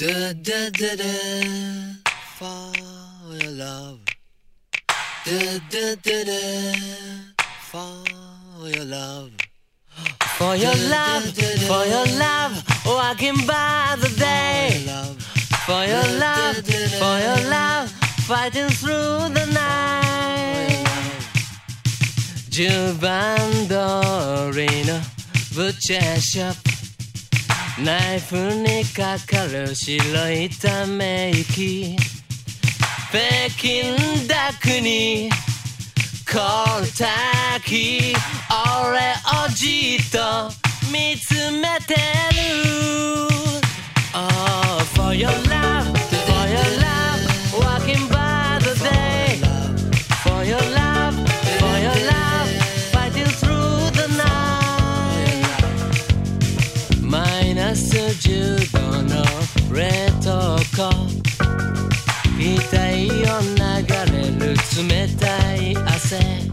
Da da da da for your love. Da da da da for your love. For your love, for your love, walking by the day. For your love, for your love, fighting through the night. 10番通りのブッチャーショップ。ナイフにかかる白いため息。北京ダックにコールタキ。俺をじっと見つめてる。Oh, for your love, for your love, walking by the day. For your love, for your love, fighting through the night. マイナス10度の冷凍庫。額を流れる冷たい汗。